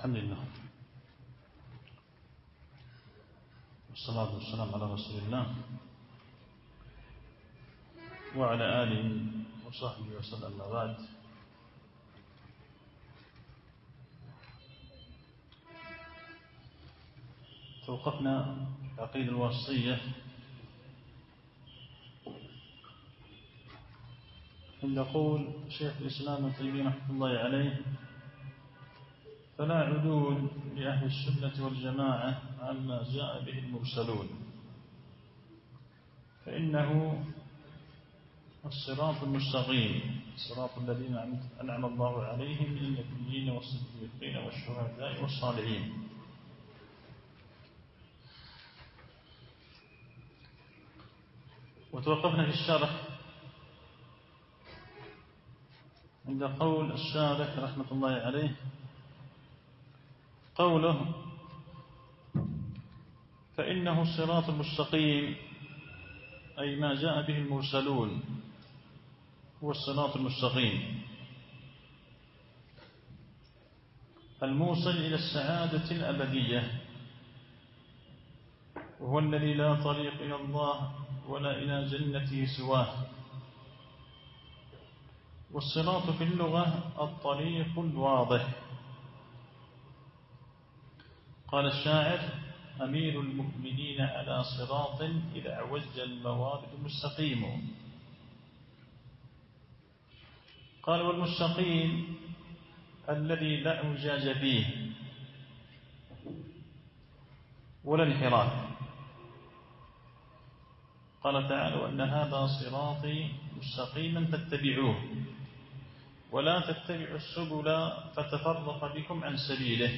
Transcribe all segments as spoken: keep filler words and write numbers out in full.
الحمد لله والصلاة والسلام على رسول الله وعلى آله وصحبه وسلم. بعد، توقفنا في العقيدة الواسطية عند قول شيخ الإسلام ابن تيمية رحمه الله عليه: فلا عدول لأهل السنة والجماعة عما جاء به المرسلون، فإنه الصراط المستقيم، صراط الذين أنعم الله عليهم من النبيين والصديقين والشهداء والصالحين. وتوقفنا في الشرح عند قول الشارح رحمة الله عليه، قوله: فإنه الصراط المستقيم، أي ما جاء به المرسلون هو الصراط المستقيم الموصل إلى السعادة الأبدية، وهو الذي لا طريق إلى الله ولا إلى جنته سواه. والصراط في اللغة الطريق الواضح. قال الشاعر: أمير المؤمنين على صراط إذا عوج الموارد مستقيم. قال: والمستقيم الذي لا اعوجاج فيه ولا انحراف. قال تعالى: وأن هذا صراطي مستقيما فاتبعوه ولا تتبعوا السبل فتفرق بكم عن سبيله.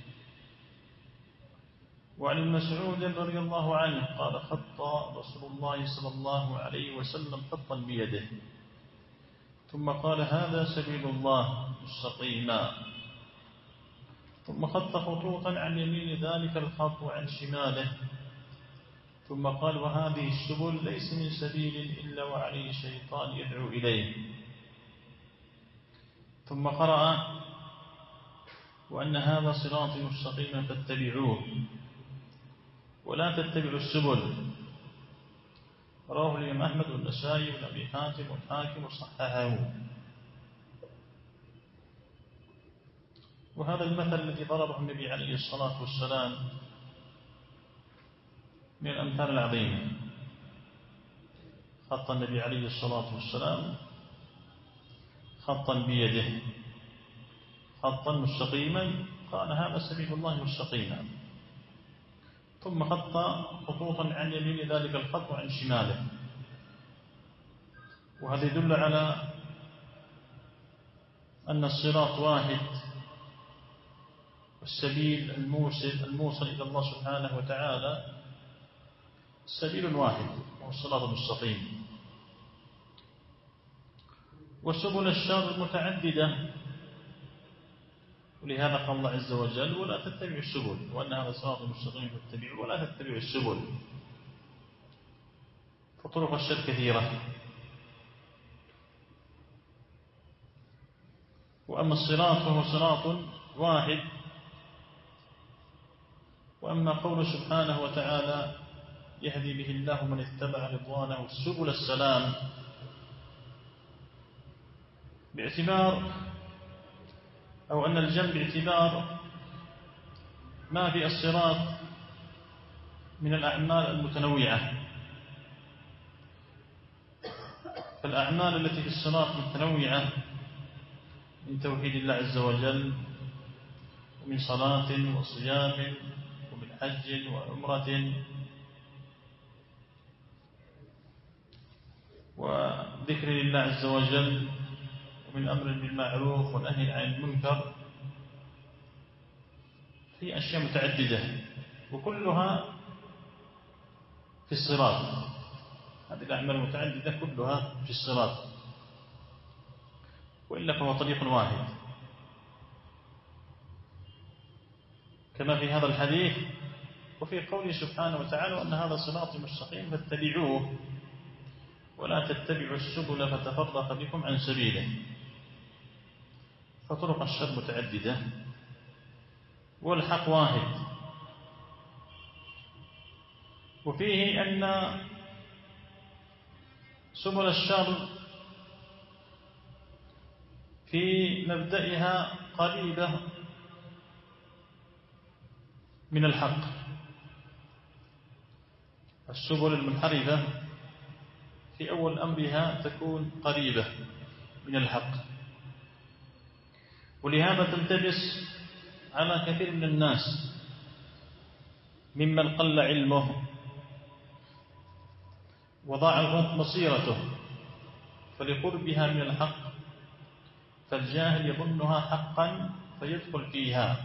وعن ابن مسعود رضي الله عنه قال: خط رسول الله صلى الله عليه وسلم خطا بيده ثم قال: هذا سبيل الله مستقيما، ثم خط خطوطا عن يمين ذلك الخط وعن شماله، ثم قال: وهذه السبل ليس من سبيل إلا وعليه شيطان يدعو إليه. ثم قرأ: وأن هذا صراطي مستقيما فاتبعوه ولا تتبعوا السبل. رواه الإمام أحمد والنسائي وابن أبي حاتم والحاكم وصححه. وهذا المثل الذي ضربه النبي عليه الصلاة والسلام من الأمثال العظيمة. خط النبي عليه الصلاة والسلام خطا بيده، خطا مستقيما، قال: هذا سبيل الله مستقيما، ثم خط خطوطا عن يمين ذلك الخط وعن شماله. وهذا يدل على أن الصراط واحد، والسبيل الموصل الموصل إلى الله سبحانه وتعالى سبيل واحد وهو الصراط المستقيم. وسبل الشر متعددة، ولهذا قال الله عز وجل: ولا تتبعوا السبل، وأن هذا صراط مستقيم فاتبعوه ولا تتبعوا السبل. فطرق الشر كثيرة. وأما الصراط فهو صراط واحد. وأما قول سبحانه وتعالى: يهدي به الله من اتبع رضوانه سبل السلام، باعتبار أو أن الجنب باعتبار ما في الصراط من الأعمال المتنوعة. فالأعمال التي في الصراط متنوعة من توحيد الله عز وجل، ومن صلاة وصيام ومن حج وعمرة وذكر لله عز وجل، ومن أمر بالمعروف والنهي عن المنكر. في أشياء متعددة وكلها في الصراط. هذه الأعمال المتعددة كلها في الصراط، وإلا فهو طريق واحد. كما في هذا الحديث وفي قوله سبحانه وتعالى: وأن هذا صراطي مستقيم فاتبعوه ولا تتبعوا السبل فتفرق بكم عن سبيله. فطرق الشر متعددة، والحق واحد. وفيه أن سبل الشر في مبدئها قريبة من الحق. السبل المنحرفة في أول أمرها تكون قريبة من الحق، ولهذا تلتبس على كثير من الناس ممن قل علمه وضاعت بصيرته فلقربها من الحق، فالجاهل يظنها حقا فيدخل فيها،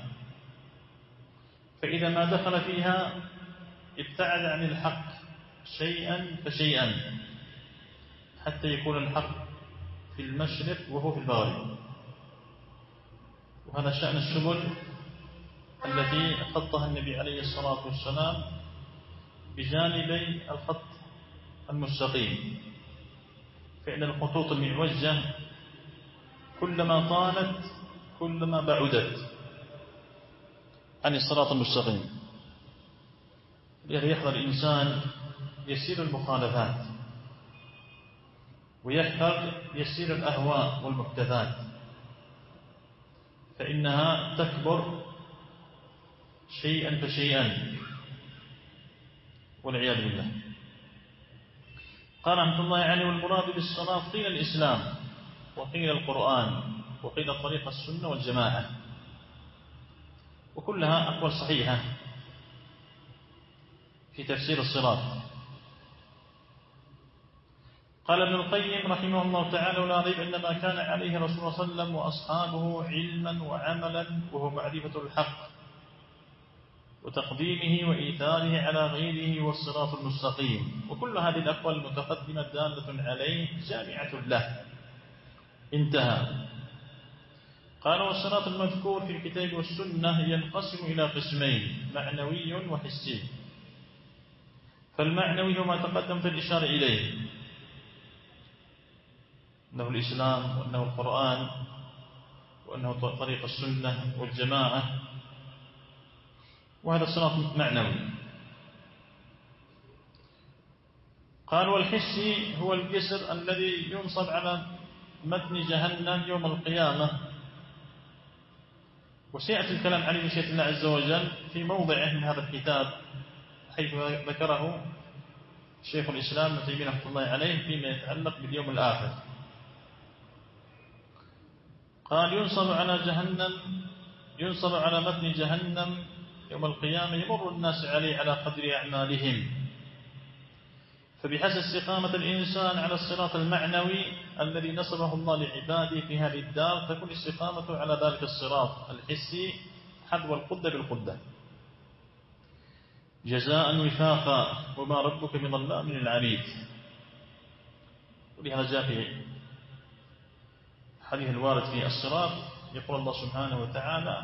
فإذا ما دخل فيها ابتعد عن الحق شيئا فشيئا حتى يكون الحق في المشرق وهو في المغرب. وهذا شأن السبل التي خطها النبي عليه الصلاة والسلام بجانبي الخط المستقيم، فإن الخطوط المعوجة كلما طالت كلما بعدت عن الصراط المستقيم. لذلك يحذر الإنسان يسير المخالفات ويحذر يسير الأهواء والمحدثات، فإنها تكبر شيئا فشيئا والعياذ بالله. قال رحمة الله عليه: والمراد بالصلاة قيل الإسلام وقيل القرآن وقيل طريق السنة والجماعة، وكلها أقوال صحيحة في تفسير الصراط. قال ابن القيم رحمه الله تعالى: ولا ريب أن ما كان عليه رسول الله صلى الله عليه وسلم وأصحابه علما وعملا وهو معرفة الحق وتقديمه وإيثاره على غيره والصراط المستقيم. وكل هذه الأقوال المتقدمة دالة عليه جامعة له. انتهى. قال: والصراط المذكور في الكتاب والسنة ينقسم إلى قسمين: معنوي وحسي. فالمعنوي هو ما تقدم في الإشارة إليه، أنه الإسلام وأنه القرآن وأنه طريق السنة والجماعة، وهذا الصراط معنوي. قال: والحسي هو الجسر الذي ينصب على متن جهنم يوم القيامة، وسيأتي الكلام عليه بشيء الله عز وجل في موضعه من هذا الكتاب، حيث ذكره شيخ الإسلام ابن تيمية رحمة الله عليه فيما يتعلق باليوم الآخر. قال: ينصب على جهنم ينصب على متن جهنم يوم القيامة، يمر الناس عليه على قدر أعمالهم، فبحسب استقامة الإنسان على الصراط المعنوي الذي نصبه الله لعباده في هذه الدار تكون استقامته على ذلك الصراط الحسي حذو القدة بالقدة جزاء وفاقا وما ربك بظلام للعبيد. ولهذا جاء في حديث الوارد في الصراط يقول الله سبحانه وتعالى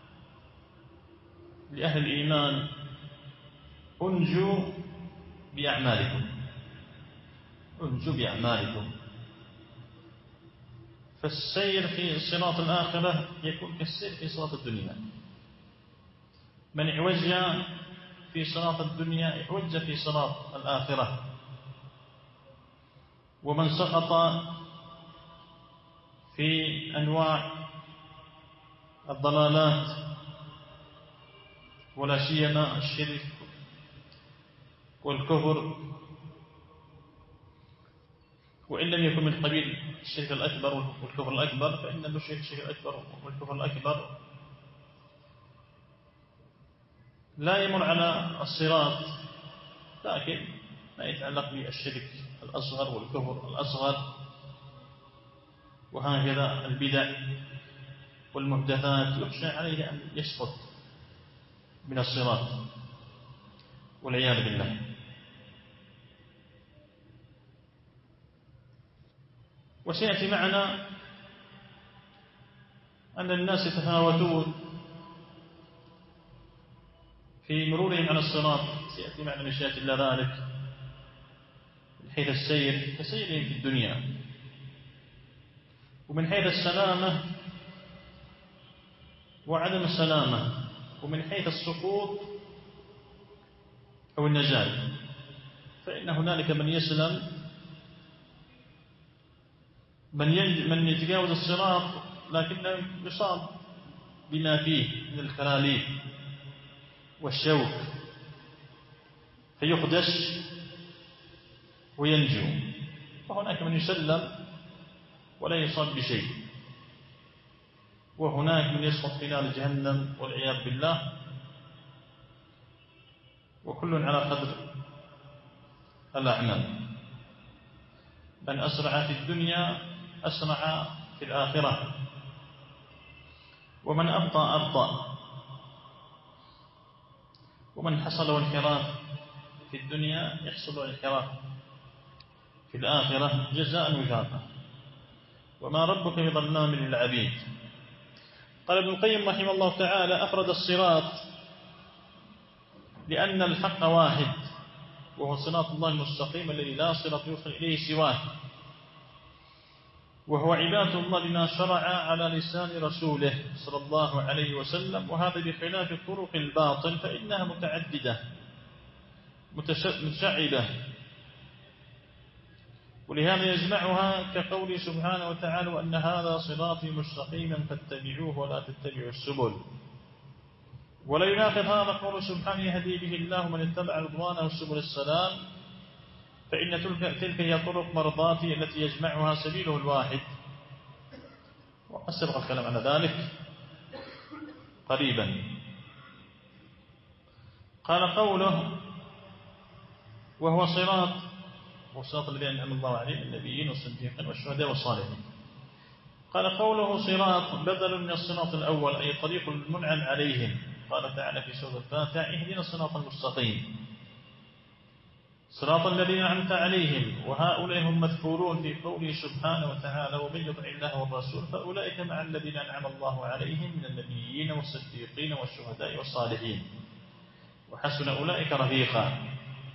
لأهل الإيمان: انجوا بأعمالكم انجوا بأعمالكم. فالسير في صراط الآخرة يكون كالسير في صراط الدنيا. من اعوج في صراط الدنيا اعوج في صراط الآخرة، ومن سقط في أنواع الضلالات ولا سيما الشرك والكفر، وإن لم يكن من قبيل الشرك الأكبر والكفر الأكبر، فإن المشرك الشرك الأكبر والكفر الأكبر لا يمر على الصراط، لكن ما يتعلق بالشرك الأصغر والكفر الأصغر وهكذا البدع والمحدثات يخشى عليه أن يسقط من الصراط والعياذ بالله. وسيأتي معنا أن الناس يتفاوتون في مرورهم على الصراط، سيأتي معنا مشيئة الله ذلك، من حيث السير كسيرهم في الدنيا، ومن حيث السلامة وعدم السلامة ومن حيث السقوط أو النجاة، فإن هنالك من يسلم، من من يتجاوز الصراط لكنه يصاب بما فيه من الكلاليب والشوك فيخدش وينجو، وهناك من يسلم ولا يصاب بشيء، وهناك من يسقط في نار جهنم والعياذ بالله، وكل على قدر الأعمال. من أسرع في الدنيا أسرع في الآخرة، ومن أبطأ أبطأ، ومن حصل انحراف في الدنيا يحصل انحراف في الآخرة جزاء وفاقا، وما ربك بظلام للعبيد. قال ابن القيم رحمه الله تعالى: أفرد الصراط لأن الحق واحد، وهو صراط الله المستقيم الذي لا صراط يوصل إليه سواه، وهو عبادة الله بما شرع على لسان رسوله صلى الله عليه وسلم، وهذا بخلاف طرق الباطل فإنها متعددة متشعبة، ولهذا يجمعها كقوله سبحانه وتعالى: وأن هذا صراطي مستقيما فاتبعوه ولا تتبعوا السبل. ولا يناقض هذا قول سبحانه: يهدي به الله من اتبع رضوانه سبل السلام، فإن تلك هي طرق مرضاتي التي يجمعها سبيله الواحد، وأسبق الكلام على ذلك قريبا. قال قوله: وهو صراط وصراط الذين أنعم الله عليهم النبيين والصديقين والشهداء والصالحين. قال قوله صراط بدل من الصراط الأول، أي طريق المنعم عليهم. قال تعالى في سورة الفاتحة: اهدنا الصراط المستقيم صراط الذين أنعمت عليهم، وهؤلاء هم مذكورون في قوله سبحانه وتعالى: ومن يطع الله والرسول فأولئك مع الذين أنعم الله عليهم من النبيين والصديقين والشهداء والصالحين وحسن أولئك رفيقا.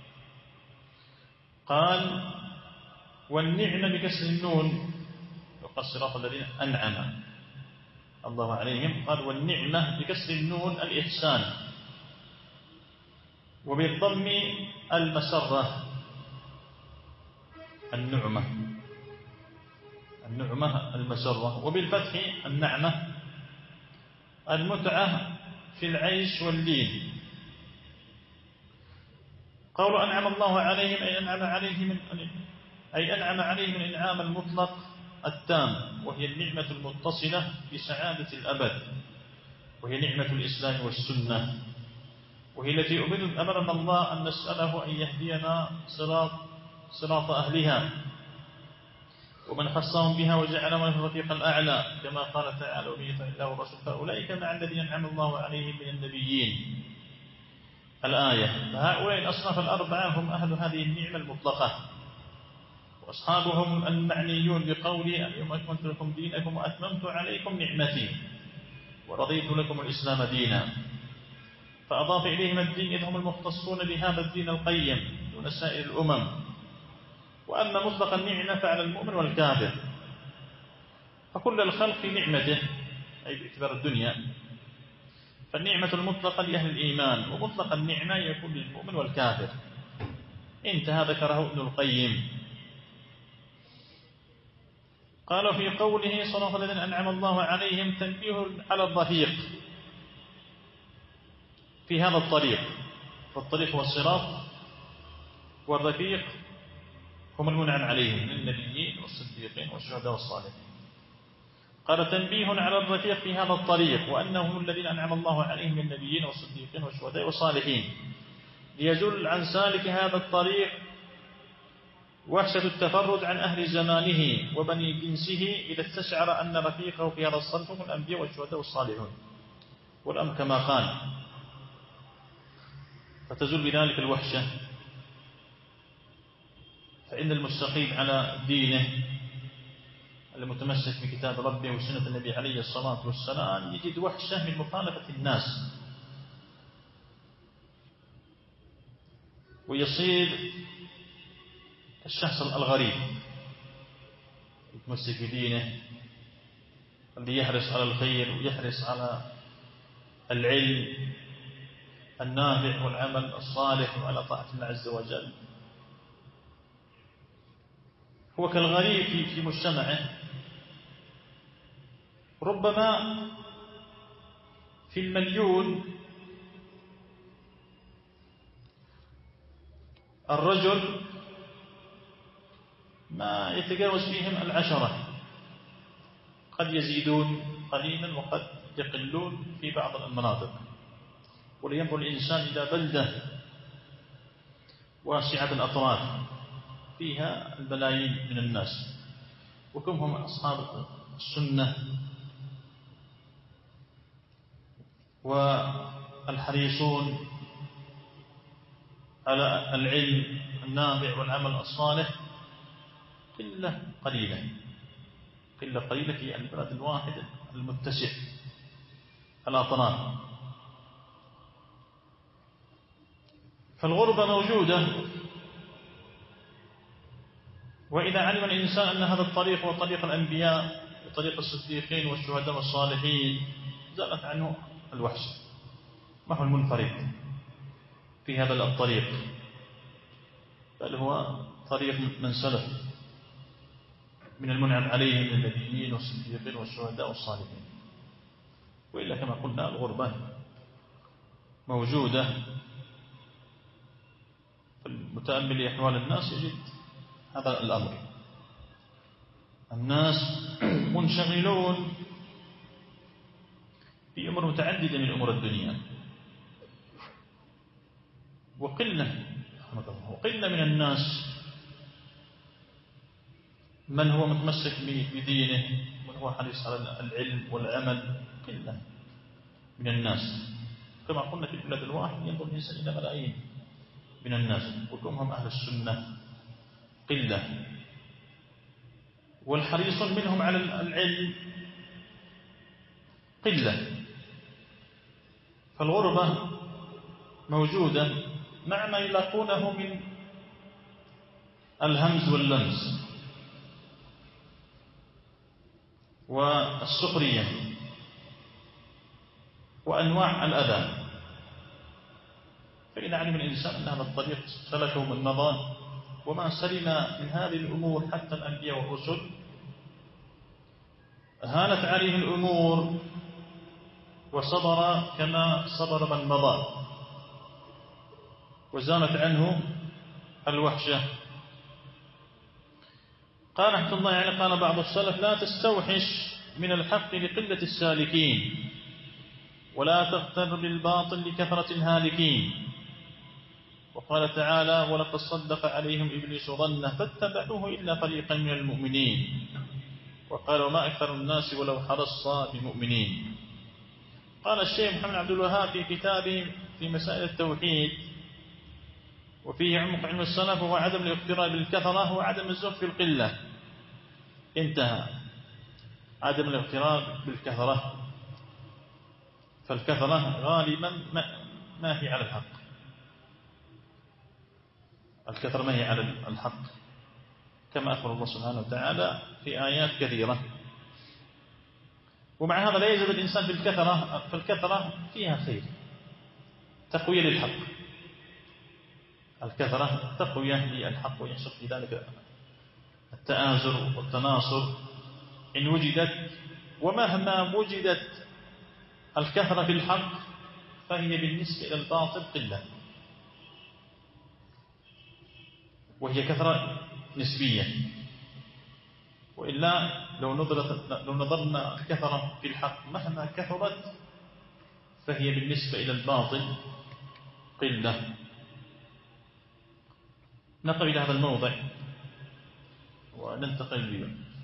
قال: والنعمة بكسر النون، وقال صراط الذين أنعم الله عليهم. قال: والنعمة بكسر النون الإحسان، وبالضم المسرة النعمة النعمة المسرة، وبالفتح النعمة المتعة في العيش واللين. قول أنعم الله عليهم أي أنعم عليهم أي أنعم عليهم الإنعام المطلق التام، وهي النعمة المتصلة بسعادة الأبد، وهي نعمة الإسلام والسنة، وهي التي أمرنا الله أن نسأله أن يهدينا صراط صراط أهلها، ومن خصهم بها وجعلهم الرفيق الأعلى، كما قال تعالى: ومن يطع الله والرسول فأولئك مع الذين أنعم الله عليهم من النبيين. الآية. فهؤلاء الأصناف الأربعة هم أهل هذه النعمة المطلقة، وأصحابهم المعنيون بقوله: اليوم أكملت لكم دينكم وأتممت عليكم نعمتي ورضيت لكم الإسلام دينا. فأضاف إليهم الدين إذ هم المختصون بهذا الدين القيم دون سائر الأمم. وأما مطلق النعمة فعلى المؤمن والكافر، فكل الخلق في نعمته أي باعتبار الدنيا، فالنعمة المطلقة لأهل الإيمان، ومطلق النعمة يكون للمؤمن والكافر. انتهى ذكره ابن القيم. قال في قوله: صراط الذين أنعم الله عليهم، تنبيه على الرفيق في هذا الطريق، فالطريق هو الصراط، والرفيق هم المنعم عليهم من النبيين والصديقين والشهداء والصالحين. قال: تنبيه على الرفيق في هذا الطريق، وأنهم الذين أنعم الله عليهم من النبيين والصديقين والشهداء والصالحين، ليزل عن سالك هذا الطريق وحشة التفرد عن أهل زمانه وبني جنسه، إذا استشعر أن رفيقه في هذا الصنف هم الأنبياء والشهداء والصالحون، والأمر كما قال، فتزول بذلك الوحشة. فإن المستقيم على دينه المتمسك بكتاب ربه وسنة النبي عليه الصلاة والسلام يجد وحشة من مخالفة الناس، ويصير الشخص الغريب يتمسك بدينه، الذي يحرص على الخير ويحرص على العلم النافع والعمل الصالح وعلى طاعة الله عز وجل. هو كالغريب في في مجتمعه، ربما في المليون الرجل ما يتجاوز فيهم العشرة، قد يزيدون قليلا وقد يقلون في بعض المناطق. ولينظر الإنسان إلى بلدة واسعة الأطراف فيها الملايين من الناس، وكم هم أصحاب السنة والحريصون على العلم النافع والعمل الصالح، قلة قليلة قلة قليلة في البلد الواحد المتسع الأطراف. فالغربة موجودة، وإذا علم الإنسان أن هذا الطريق هو طريق الأنبياء وطريق الصديقين والشهداء والصالحين زالت عنه الوحشة. ما هو المنفرد في هذا الطريق، بل هو طريق من سلف من المنعم عليهم من النبيين والصديقين والشهداء والصالحين. وإلا كما قلنا الغربة موجودة، فالمتأمل لأحوال الناس يجد هذا الأمر. الناس منشغلون في أمور متعددة من أمور الدنيا، وقلة وقلة من الناس من هو متمسك بدينه ومن هو حريص على العلم والعمل. قلة من الناس، كما قلنا في البلاد الواحد ينظر الإنسان إلى ملايين من الناس، وكم هم أهل السنة قلة، والحريصون منهم على العلم قلة. فالغربة موجودة مع ما يلاقونه من الهمز واللمس والسخرية وأنواع الأذى. فإن علم الإنسان أن هذا الطريق سلكه من مضى وما سلم من هذه الأمور حتى الأنبياء والرسل، هانت عليه الأمور وصبر كما صبر من مضى، وزالت عنه الوحشة. قال رحمة الله يعني قال بعض السلف: لا تستوحش من الحق لقلة السالكين، ولا تغتر بالباطل لكثرة الهالكين. وقال تعالى: ولقد صدق عليهم إبليس ظنه فاتبعوه إلا فريقا من المؤمنين. وقال: وما أكثر الناس ولو حرصت بمؤمنين. قال الشيخ محمد عبد الوهاب في كتابه في مسائل التوحيد: وفيه عمق علم السلف وهو عدم الاغترار بالكثرة وعدم الزهد في القلة. انتهى. عدم الاغترار بالكثرة، فالكثرة غالبا ما هي على الحق، الكثرة ما هي على الحق، كما أخبر الله سبحانه وتعالى في آيات كثيرة. ومع هذا لا يزال الإنسان بالكثرة، فالكثرة فيها خير، تقوية للحق. الكثرة تقوية للحق، ويحصل في ذلك التآزر والتناصر إن وجدت. ومهما وجدت الكثرة في الحق فهي بالنسبة إلى الباطل قلة، وهي كثرة نسبية. وإلا لو نظرت لو نظرنا الكثرة في الحق مهما كثرت فهي بالنسبة إلى الباطل قلة. نقف إلى هذا الموضع وننتقل